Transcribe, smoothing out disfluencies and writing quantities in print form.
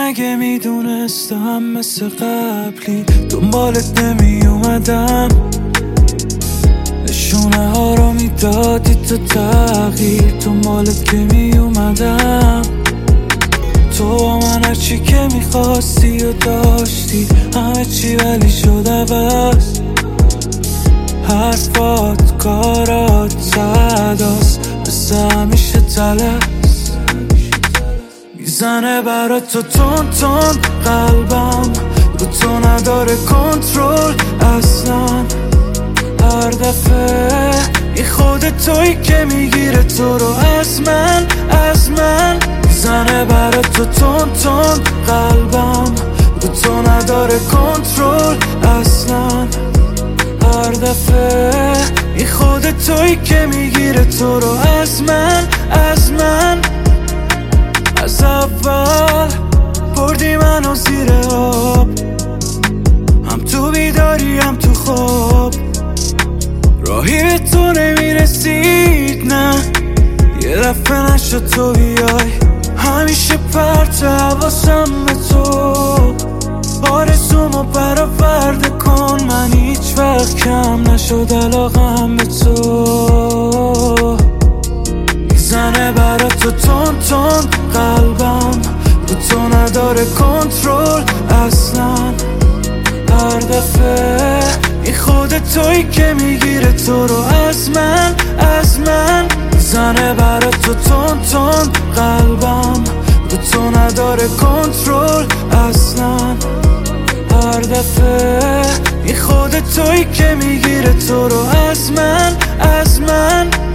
اگه میدونستم مثل قبلی دنبالت نمی اومدم، نشونه ها رو میدادی تو تغییر، دنبالت که می اومدم. تو با من هرچی که میخواستی و داشتی، همه چی ولی شد عوض. حرفات کارات صداست، مثل همیشه تلس میزنه برا تو تون تون. قلبم رو تو نداره کنترل اصلا. هر دفعه این خودت تویی که میگیره تو رو از من میزنه برا تو تون تون. قلبم رو تو نداره کنترل اصلا. هر دفعه این خودت تویی که میگیره تو رو از من. از اول بردی منو زیر آب، هم تو بیداری هم تو خواب. راهی به تو نمیرسید نه، یه دفعه نشد تو بیای. همیشه پرت حواسم به تو، آرزومو برآورده کن. من هیچ وقت کم نشد علاقم به تو. میزنه برا تو تون تون. قلبم رو تو نداره کنترل اصلا. هر دفعه این خودت تویی که میگیره تو رو از من. میزنه برا تو تون تون. قلبم رو تو نداره کنترل اصلا. هر دفعه این خودت تویی که میگیره تو رو از من.